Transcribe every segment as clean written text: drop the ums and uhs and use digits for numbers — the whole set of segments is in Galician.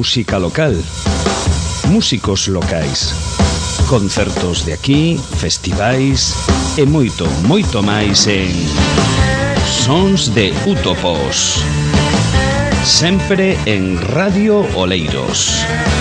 música local, músicos locais, concertos de aquí, festivais e moito, moito máis en Sons de Útopos, sempre en Radio Oleiros.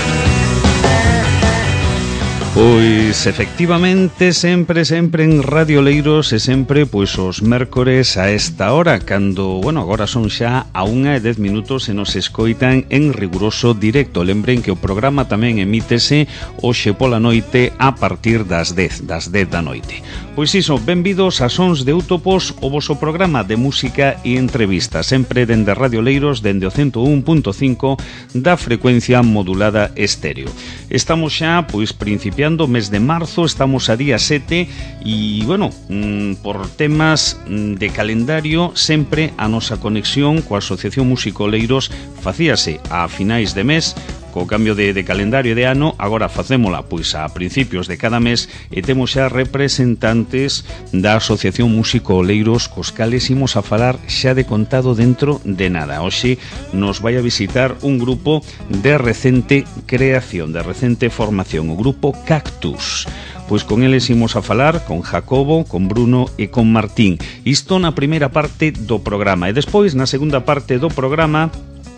Pois efectivamente sempre en Radio Oleiros e sempre pois os mércores a esta hora, cando, bueno, agora son xa a 1:10 e nos escoitan en riguroso directo. Lembren que o programa tamén emítese hoxe pola noite a partir das 10 da noite. Pois iso, benvidos a Sons de Útopos, o voso programa de música e entrevista, sempre dende Radio Oleiros, dende o 101.5 da frecuencia modulada estéreo. Estamos xa, pois, principiando o mes de marzo, estamos a día 7 e, bueno, por temas de calendario, sempre a nosa conexión coa Asociación Músico Oleiros facíase a finais de mes. Co cambio de calendario de ano, agora facémola pois a principios de cada mes e temos xa representantes da Asociación Músico Oleiros cos cales imos a falar xa de contado dentro de nada. Hoxe nos vai a visitar un grupo de recente creación, de recente formación, o grupo Cactus. Pois con eles imos a falar, con Jacobo, con Bruno e con Martín. Isto na primeira parte do programa e despois na segunda parte do programa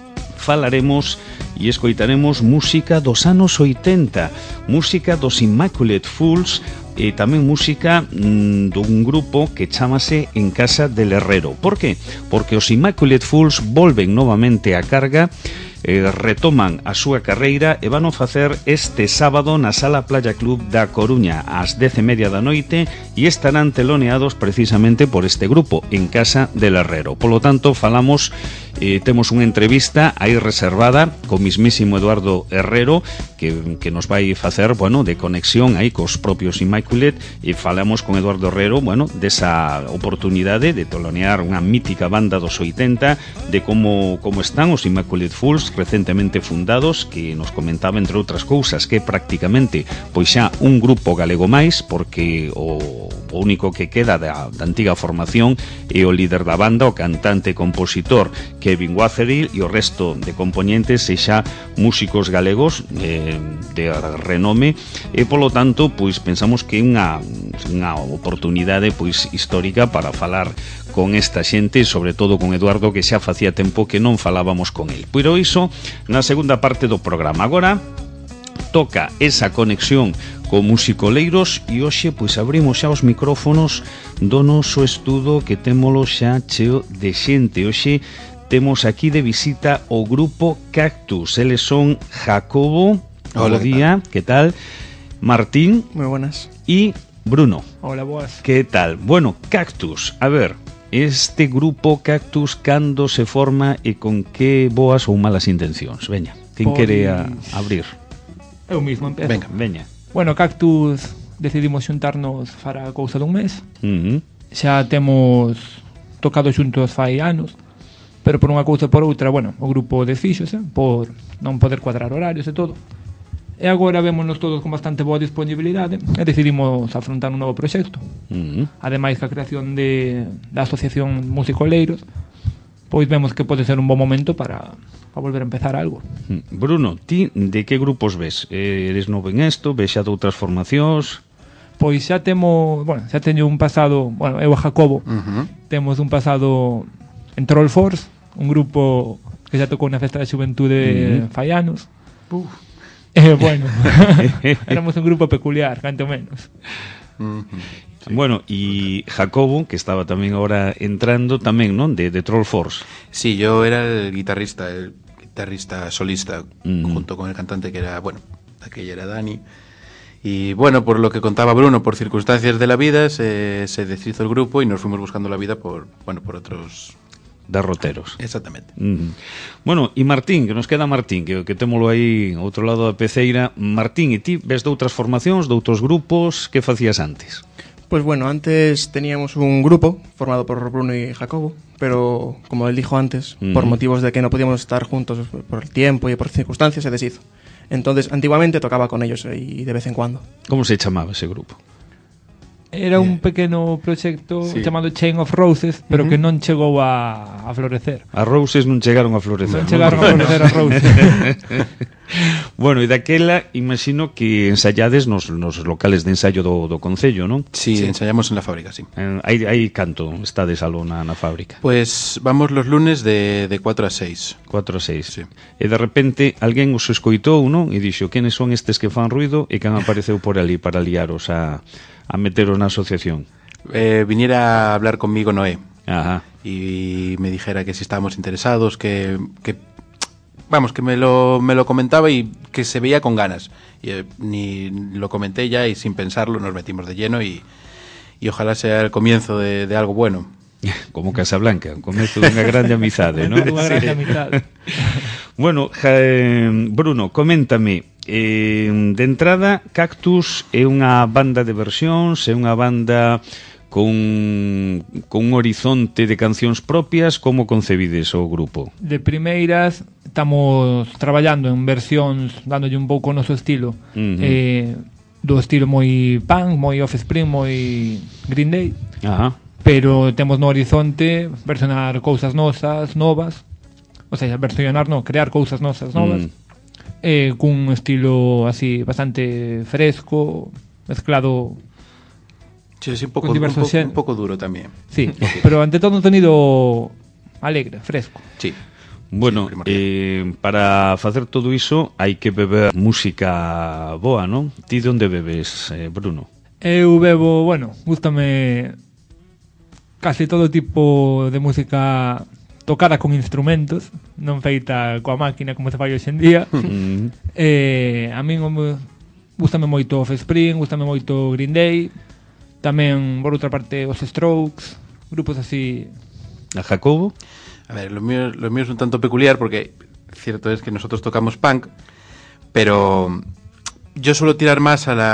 falaremos e escoitaremos música dos anos 80, música dos Immaculate Fools e tamén música dun grupo que chamase En Casa del Herrero. Por que? Porque os Immaculate Fools volven novamente a carga, retoman a súa carreira e van a facer este sábado na Sala Playa Club da Coruña ás 10:30 da noite e estarán teloneados precisamente por este grupo, En Casa del Herrero. Polo tanto, falamos, temos unha entrevista aí reservada co mismísimo Eduardo Herrero que nos vai facer, bueno, de conexión aí cos propios Immaculate e falamos con Eduardo Herrero, bueno, desa oportunidade de telonear unha mítica banda dos 80, de como están os Immaculate Fools recentemente fundados, que nos comentaba entre outras cousas que prácticamente pois xa un grupo galego máis, porque o único que queda da antiga formación é o líder da banda, o cantante e compositor Kevin Waceril, e o resto de componentes e xa músicos galegos de renome, e polo tanto pois pensamos que é unha oportunidade pois histórica para falar con esta xente, sobre todo con Eduardo, que xa facía tempo que non falábamos con el. Pero iso na segunda parte do programa. Agora toca esa conexión co Músico Oleiros e hoxe pois abrimos xa os micrófonos do noso estudo que témolo xa cheo de xente. Hoxe temos aquí de visita o grupo Cactus. Eles son Jacobo, hola, día, que tal? Martín. Moi buenas. E Bruno. Hola, boas. Que tal? Bueno, Cactus, a ver, este grupo Cactus cando se forma e con que boas ou malas intencións? Veña, quen quere abrir? Eu mismo empezo. Veña. Bueno, Cactus decidimos xuntarnos para a cousa dun mes. Xa temos tocado xuntos fai anos, pero por unha cousa por outra, bueno, o grupo desfíxose por non poder cuadrar horarios e todo. E agora vémonos todos con bastante boa disponibilidade e decidimos afrontar un novo proxecto. Ademais que a creación da Asociación Músico Oleiros, pois vemos que pode ser un bon momento para volver a empezar algo. Bruno, ti de que grupos ves? Eres novo en esto? Ves xa de outras formacións? Pois xa temos, bueno, xa teño un pasado, bueno, eu e Jacobo, temos un pasado en Troll Force, un grupo que xa tocou na Festa da Xuventude fai anos. Bueno, éramos un grupo peculiar, canto menos. Sí. Bueno, e Jacobo, que estaba tamén ahora entrando, tamén, non? De Troll Force. Sí, yo era el guitarrista solista, junto con el cantante que era, bueno, aquella era Dani. Y bueno, por lo que contaba Bruno, por circunstancias de la vida, se deshizo el grupo y nos fuimos buscando la vida por otros derroteros. Exactamente. Bueno, e Martín, que nos queda Martín, que témolo aí ao outro lado da peceira. Martín, e ti ves de outras formacións, de outros grupos? Que facías antes? Pues bueno, antes teníamos un grupo formado por Bruno y Jacobo, pero como él dijo antes, por motivos de que no podíamos estar juntos por el tiempo y por circunstancias, se deshizo. Entonces, antiguamente tocaba con ellos y de vez en cuando. ¿Cómo se chamaba ese grupo? Era un pequeno proxecto chamado Chain of Roses, pero que non chegou a florecer. As roses non chegaron a florecer. Non chegaron a florecer as roses. Bueno, e daquela, imagino que ensayades nos locales de ensayo do Concello, non? Sí, ensayamos en la fábrica, sí. Hai canto estades aló na fábrica? Pues vamos los lunes de 4 a 6. 4 a 6. Sí. E de repente alguén os escoitou, non? E dixo, quenes son estes que fan ruido e quen apareceu por ali para liaros a meteros na asociación? Viniera a hablar conmigo Noé. Ajá. Y me dijera que si estábamos interesados, que vamos, que me lo comentaba y que se veía con ganas. Y ni lo comenté ya y sin pensarlo nos metimos de lleno y ojalá sea el comienzo de algo bueno. Como Casablanca, comezo dunha grande amizade, non? Unha grande amizade. Bueno, Bruno, coméntame, de entrada, Cactus é unha banda de versións, é unha banda con un horizonte de cancións propias, como concebides o grupo? De primeiras, estamos traballando en versións, dándolle un pouco o noso estilo, do estilo moi punk, moi Offspring, moi Green Day. Ajá. Pero temos no horizonte versionar cousas novas, o sea, versionar non, crear cousas novas, cun estilo así bastante fresco, mezclado. Sí, un poco duro también. Sí, pero ante todo un sonido alegre, fresco. Sí. Bueno, para facer todo iso hai que beber música boa, non? Ti de onde bebes, Bruno? Eu bebo, bueno, gústame casi todo tipo de música tocada con instrumentos, non feita coa máquina como se fai hoxe en día. A min gústame moito Offspring, gústame moito Green Day, tamén, por outra parte, os Strokes, grupos así. A Jacobo? A ver, lo mío es un tanto peculiar porque cierto es que nosotros tocamos punk, pero yo suelo tirar más a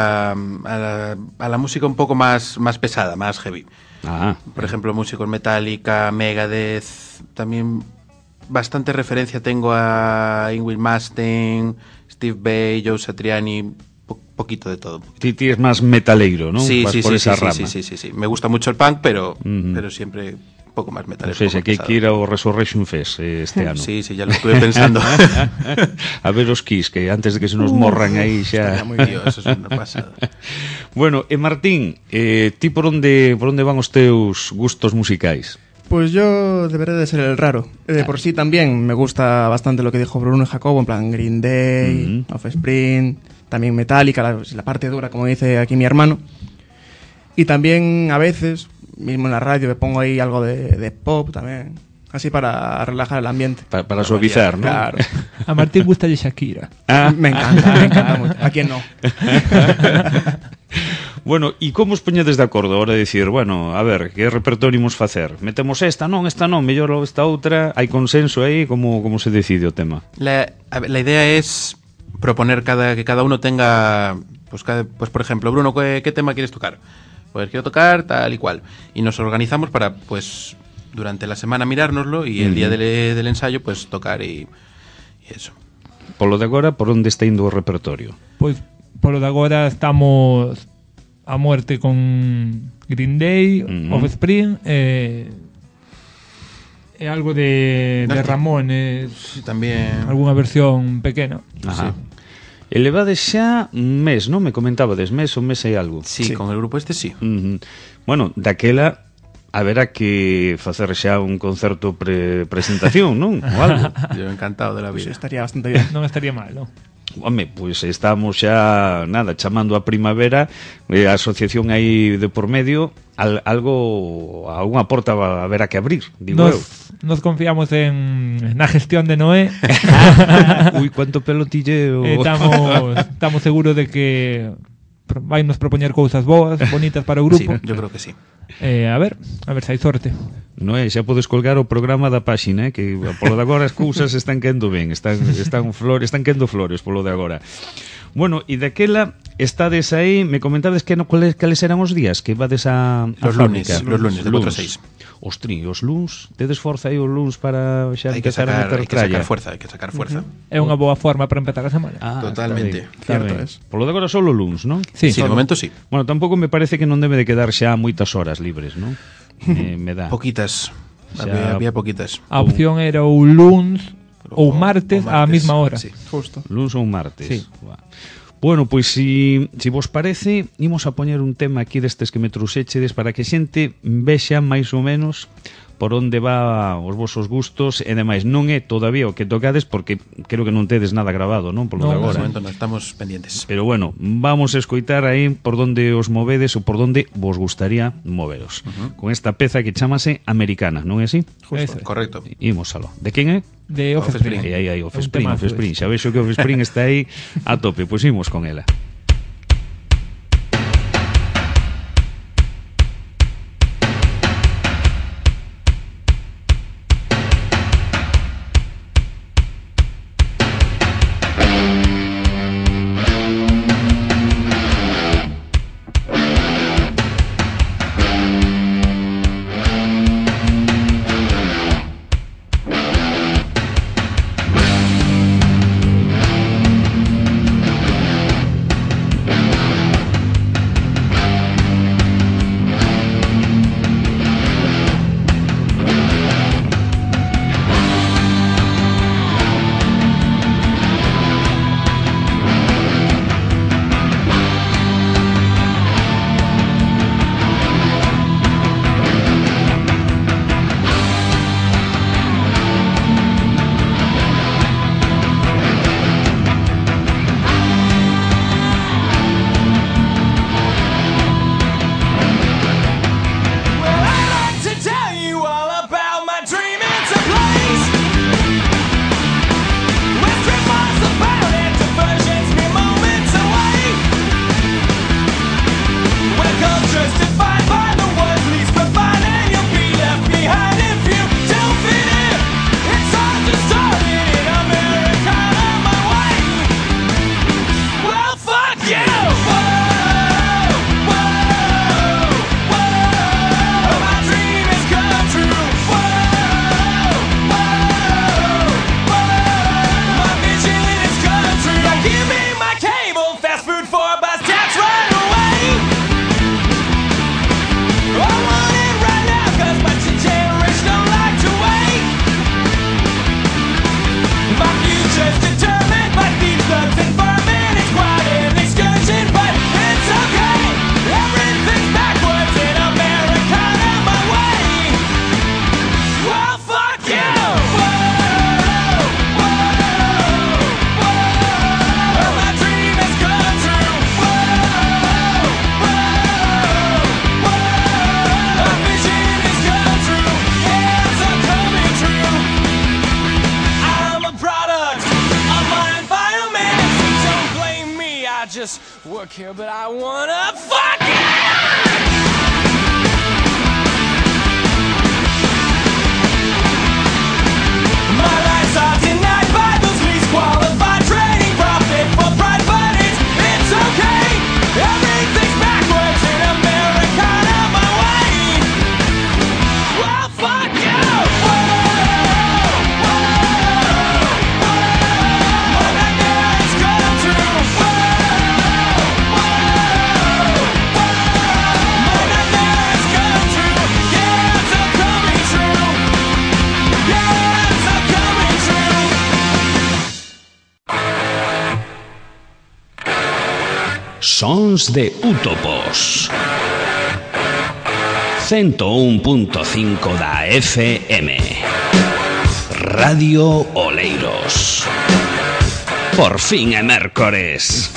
la música un poco más pesada, más heavy. Por ejemplo, músicos Metallica, Megadeth, también bastante referencia tengo a Ingrid Mastin, Steve Vai, Joe Satriani, poquito de todo. Ti es más metaleiro, ¿no? Sí, vas sí, por sí, esa sí, rama. sí. Me gusta mucho el punk, pero siempre un poco más metalero. No sé, si aquí hay que ir ao Resurrection Fest este ano. Sí, ya lo estuve pensando. A ver os Kiss, que antes de que se nos morran aí xa... Muy Dios, eso es una pasada. Bueno, Martín, ti por onde van os teus gustos musicais? Pues yo deberé de ser el raro. De por sí también me gusta bastante lo que dijo Bruno y Jacobo, en plan Green Day, Offspring, también Metallica, la parte dura, como dice aquí mi hermano. Y también a veces, mismo en la radio, me pongo ahí algo de pop también, así para relajar el ambiente. Para suavizar, ¿no? Claro. A Martín gusta de Shakira. Me encanta mucho. ¿A quién no? Bueno, e como os poñedes de acordo ahora de decir, bueno, a ver, que repertorio imos facer? Metemos esta non, mellor esta outra, hai consenso aí, como se decide o tema? La idea es proponer que cada uno tenga, pues por ejemplo, Bruno, ¿qué tema quieres tocar? Pues quiero tocar tal y cual. Y nos organizamos para, pues, durante la semana mirárnoslo y el día del ensayo, pues, tocar y eso. Polo de agora, por onde está indo o repertorio? Pois, polo de agora estamos a muerte con Green Day, Offspring, e algo de Ramones, sí, tamén algunha versión pequena. Ajá. Sí. Elevades xa un mes, non? Me comentabades, mes ou mes hai algo? Sí, con el grupo este sí. Bueno, daquela haberá que facer xa un concerto presentación, non? Ou algo. Yo encantado de la vida. Pues estaría bastante bien. Non estaría mal, non? Home, pois estamos xa, chamando a primavera, a asociación aí de por medio, algunha porta haberá que abrir, digo eu. Nos confiamos na gestión de Noé. Ui, cuánto pelotilleo. Estamos seguros de que vai nos propoñer cousas boas, bonitas para o grupo. Sí, yo creo que sí. A ver se hai sorte. Noé, xa podes colgar o programa da páxina, que polo de agora as cousas están quendo ben, están quendo flores polo de agora. Bueno, e daquela estades aí, me comentades que cales eran os días que ibades a Los fábrica. lunes, de 4 a 6. Ostri, os luns, tedes forza aí os luns para xa Hai que empezar a meter tralla? Hai que sacar fuerza. É unha boa forma para empezar a semana. Totalmente. Está ben. Por lo de agora solo luns, non? Sí, Sí, de momento sí. Bueno, tampouco me parece que non debe de quedar xa moitas horas libres, non? Me dá. Poquitas. Xa- Había poquitas. A opción era o luns ou martes á mesma hora. Sí. Justo. Luns ou martes. Sí. Buah. Bueno, pois si vos parece, imos a poñer un tema aquí destes que me trouxechedes para que xente vexa máis ou menos por onde va os vosos gustos e demais. Non é todavía o que tocades porque creo que non tedes nada grabado, non? Por lo de De agora. momento no estamos pendientes. Pero bueno, vamos a escoitar aí por donde os movedes ou por donde vos gustaría moveros. Con esta peza que chamase Americana, non é así? Eso é. Correcto. Imos aló. De quen é? De Offspring. Aí, Un Offspring, temazo Offspring. Xa vexo que Offspring está aí a tope. Pois imos con ela. just work here, but I wanna fuck you! My lights are denied by those least qualified trading profit for pride, but it's okay. Everything's backwards in Americana my way. Well, fuck you! My nightmares come true. My nightmares come true. Yeah, it's all coming true. Yeah, it's all coming true. Sons de Útopos 101.5 da FM Radio Oleiros. Por fin é mércores.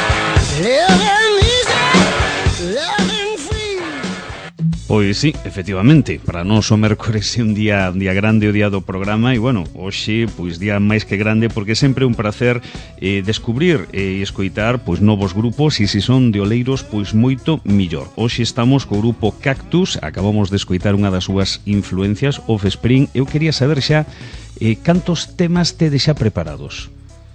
Pois sí, efectivamente, para nós o mércores é un día grande, o día do programa, e bueno, hoxe, pois día máis que grande, porque sempre é un placer descubrir e escoitar pois novos grupos, e se son de Oleiros, pois moito millor. Hoxe estamos co grupo Cactus, acabamos de escoitar unha das súas influencias, Offspring. Eu quería saber xa cantos temas tedes xa preparados.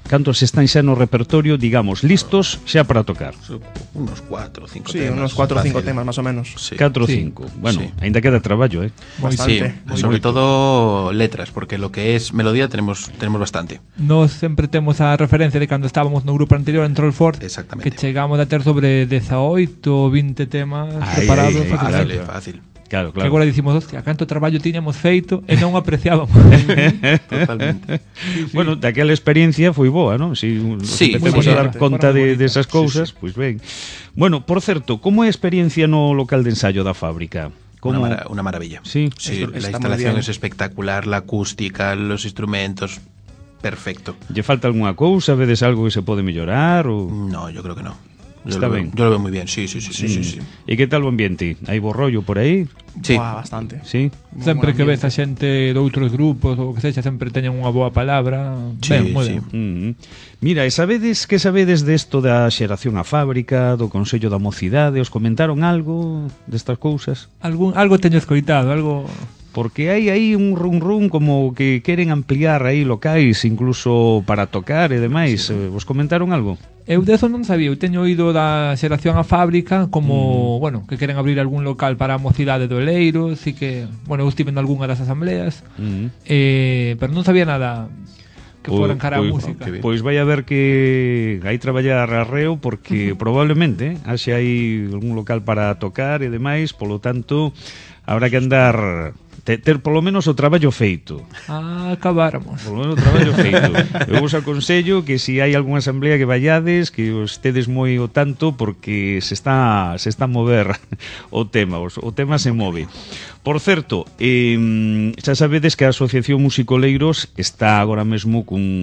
cantos están xa no repertorio, digamos, listos xa para tocar? Unos 4 o 5 Sí, temas. unos 4 o 5 fácil. temas más o menos. Sí. 4 ou Sí. 5. Bueno, Sí. aínda queda traballo, Bastante. Sí, sobre todo letras, porque lo que es melodía tenemos bastante. Nos sempre temos a referencia de cando estábamos no grupo anterior en Trollfort, Exactamente. que chegamos a ter sobre 18 ou 20 temas Ai, preparados. ai, ai, facilmente. Fácil. Claro, Que claro. agora dicimos, hostia, canto traballo tiñamos feito e non o apreciábamos. Totalmente. Bueno, daquela experiencia foi boa, non? Si Sí, empecemos moi a dar bonita, conta foi moi bonita. desas cousas, pois ben. Bueno, por certo, como é a experiencia no local de ensayo da fábrica? Como... Una maravilla. Sí. Sí, Está la muy instalación bien. es espectacular, la acústica, los instrumentos, perfecto. Lle falta algunha cousa? Vedes algo que se pode mellorar? Ou... No, yo creo que no. Está lo veo- bien. Yo lo veo muy bien, sí. E que tal o ambiente? Hai bo rollo por aí? Sí. Buah, bastante. Sí? Muy Sempre buen que ves a ambiente. xente de outros grupos ou que sexa, sempre teñen unha boa palabra. Sí, Ben, moi sí. ben. Mira, e sabedes que sabedes desto da xeración á fábrica, do Consello da Mocidade? Os comentaron algo destas cousas? Algo teño escoitado, algo... Porque hai aí un run como que queren ampliar aí locais incluso para tocar e demais. Vos comentaron algo? Eu deso non sabía, eu teño oído da xeración á fábrica como, bueno, que queren abrir algún local para a mocidade do Eleiros e que, bueno, eu estive en algunha das asambleas, pero non sabía nada que foran cara a música. que bien. Pois vai a ver que hai traballar arreo porque probablemente haxe aí algún local para tocar e demais, polo tanto habrá que andar ter polo menos o traballo feito. Acabáramos. Polo menos o traballo feito. Eu vos aconsello que se hai algunha asamblea que vayades, que os tedes moi o tanto porque se está a mover o tema, o tema se move. Por certo, xa sabedes que a Asociación Musicoleiros está agora mesmo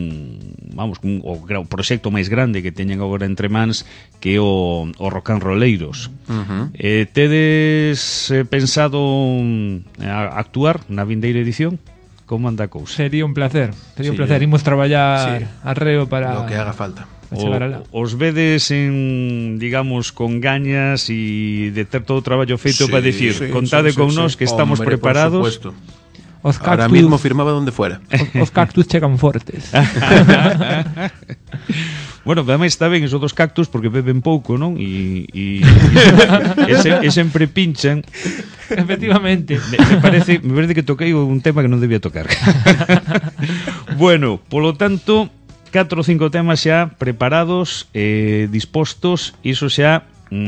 cun o proxecto máis grande que teñen agora entre mans, que é o Rock and Rolleiros. Tedes pensado actuar na vindeira edición? Como anda a cousa? Sería un placer, Sí, Imos traballar sí. arreo para Lo que haga falta. chegar alá. Os vedes en, digamos, con gañas e de ter todo o traballo feito Sí, para dicir, sí, contade sí, con sí, nós sí. que estamos Hombre, preparados. por supuesto. Os Ahora cactus, mismo firmaba donde fuera. os cactus chegan fortes. Bueno, ademais está ben esos dos cactus porque beben pouco, non? E sempre pinchan. Efectivamente. Me parece que toquei un tema que non debía tocar. Bueno, polo tanto, 4 ou 5 temas xa preparados, dispostos, iso xa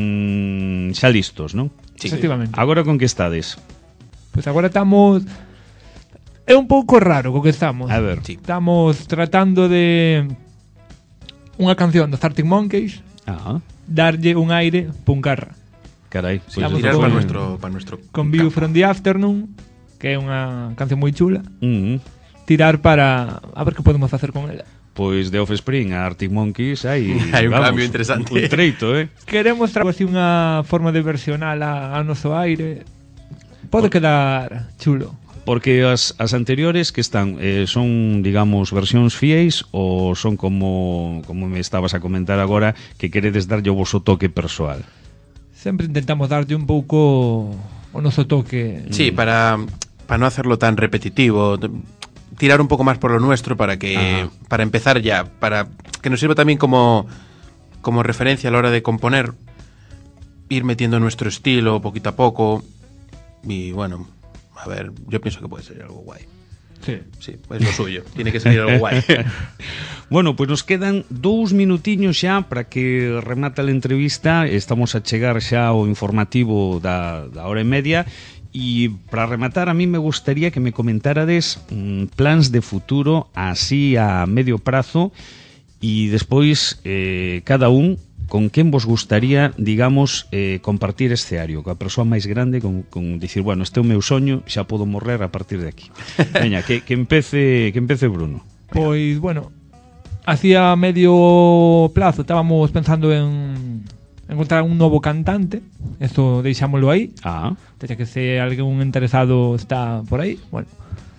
xa listos, non? Sí. Efectivamente. Agora con que estades? Pois agora estamos... É un pouco raro co que estamos. A ver. Sí. Estamos tratando de unha canción dos Arctic Monkeys Ah, darlle un aire puncarra. carai. Pois Estamos Tirar con- para nuestro Con View campo. from the Afternoon, que é unha canción moi chula, Mm, tirar para a ver que podemos facer con ela. pois de Offspring a Arctic Monkeys hai Hai un cambio interesante. Un treito, Queremos traer así unha forma de versionar a noso aire. Pode quedar chulo. Porque as anteriores que están son, digamos, versións fiéis ou son como me estabas a comentar agora que queredes darlle o voso toque persoal? Sempre intentamos darlle un pouco o noso toque. Sí, para no hacerlo tan repetitivo, tirar un poco más por lo nuestro para que Ajá. para empezar ya, para que nos sirva también como referencia a la hora de componer, ir metiendo nuestro estilo poquito a poco y bueno, a ver, yo pienso que puede ser algo guay. Sí. Sí, es lo suyo, tiene que salir algo guay. Bueno, pois nos quedan 2 minutiños xa para que remata a entrevista. Estamos a chegar xa ao informativo da hora e media. E para rematar, a mí me gustaría que me comentárades plans de futuro así a medio prazo e despois cada un con quen vos gustaría, digamos, compartir escenario, coa persoa máis grande, con dicir, bueno, este é o meu soño, xa podo morrer a partir de aquí. Veña, que empece Bruno. Pois, bueno, hacía medio plazo estábamos pensando en encontrar un novo cantante. Esto deixámoslo aí. Ah, Teña que se algún interesado está por aí. Bueno,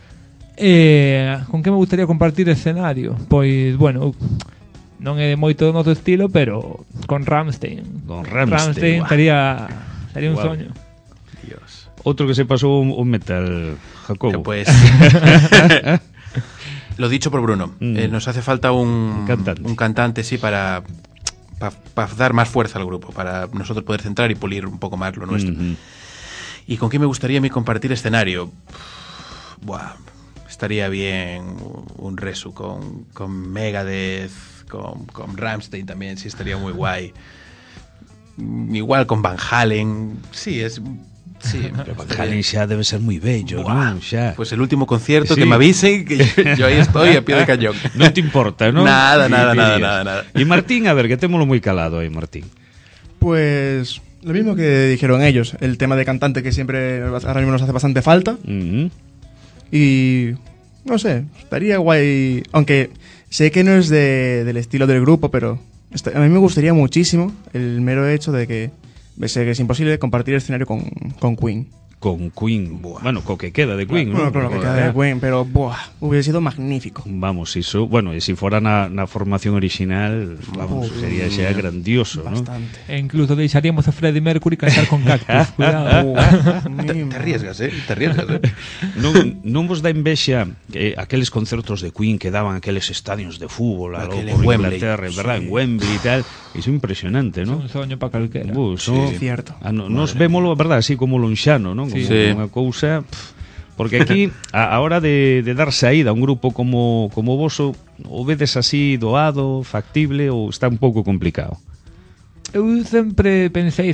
con que me gustaría compartir escenario? Pois, bueno, non é moito do noso estilo, pero con Rammstein. Con Rammstein, guau. sería un Guau. soño. Dios. outro que se pasou o metal, Jacobo. Pues Lo dicho por Bruno. Nos hace falta un cantante, sí, para dar más fuerza al grupo, para nosotros poder centrar y pulir un poco más lo nuestro. ¿Y con quién me gustaría a mí compartir escenario? Buah, estaría bien un resu con Megadeth, con Rammstein también, sí, estaría muy guay. Igual con Van Halen, sí, es... Sí, pero Van Halen xa debe ser moi bello, non? Xa. Pues el último concierto, sí, que me avisen, que yo ahí estoy a pie de cañón. Non te importa, non? Nada. E Martín, a ver, que témolo moi calado aí, Martín. Pues lo mismo que dijeron ellos, el tema de cantante que siempre ahora mismo nos hace bastante falta. Y no sé, estaría guay, aunque sé que no es del estilo del grupo, pero a mí me gustaría muchísimo el mero hecho de que sé que es imposible compartir escenario con Queen. Con Queen, bueno, co que queda de Queen, bueno, claro, que queda de Queen, pero hubiera sido magnífico. Vamos, iso, bueno, e se fora na formación original, vamos, sería xa grandioso, bastante, ¿no? E incluso deixaríamos a Freddie Mercury cantar con Cactus, cuidado. Te arriesgas, non vos dá envexa aqueles concertos de Queen que daban aqueles estadios de fútbol por Inglaterra, verdad, en Wembley e tal, iso é impresionante, ¿no? Un soño para calquera. Sí, cierto. Nos vémolo, verdad, así como lonxano, ¿no? Como unha cousa, porque aquí a hora de dar saída a un grupo como voso, o vedes así doado, factible, ou está un pouco complicado? Eu sempre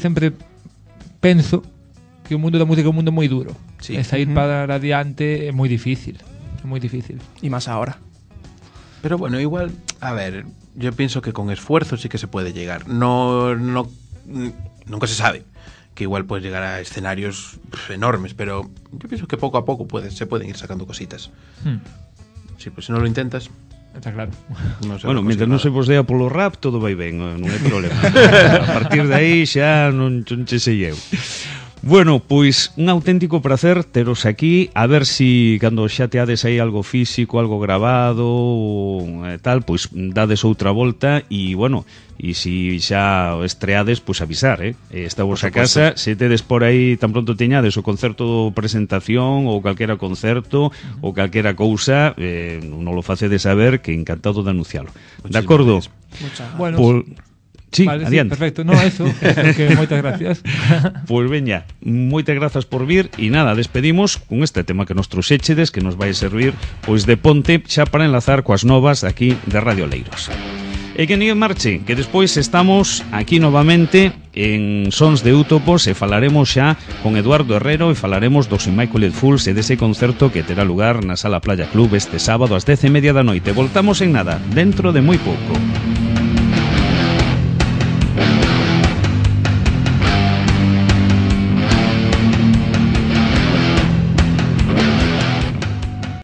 penso que o mundo da música é un mundo moi duro. Sí. E sair para adiante é moi difícil. É moi difícil. Y más ahora. Pero bueno, igual, a ver, yo pienso que con esfuerzo sí que se puede llegar. No, nunca se sabe. Que igual puedes llegar a escenarios enormes, pero yo pienso que poco a poco se pueden ir sacando cositas. Sí, pues si no lo intentas... Está claro. No se bueno, mientras non se vos dea polo rap, todo vai ben, non hai problema. A partir de aí xa non che sei eu. Bueno, pois un auténtico placer teros aquí, a ver si cando xa teades aí algo físico, algo grabado ou tal, pois dades outra volta e, bueno, e si xa estreades, pois avisar, Estamos a casa, se tedes por aí tan pronto teñades o concerto de presentación ou calquera concerto ou calquera cousa, non lo facedes saber, que encantado de anuncialo. De acordo? Bueno, sí, vale, adiante. Sí, perfecto. No, eso que moitas gracias. Pois veña, moitas grazas por vir e nada, despedimos con este tema que nos trouxéchedes, que nos vai servir pois de ponte xa para enlazar coas novas aquí de Radio Leiros. E que ninguén marche, que despois estamos aquí novamente en Sons de Útopos e falaremos xa con Eduardo Herrero e falaremos dos Immaculate Fools e dese concerto que terá lugar na Sala Playa Club este sábado ás 10:30 da noite. Voltamos en nada, dentro de moi pouco.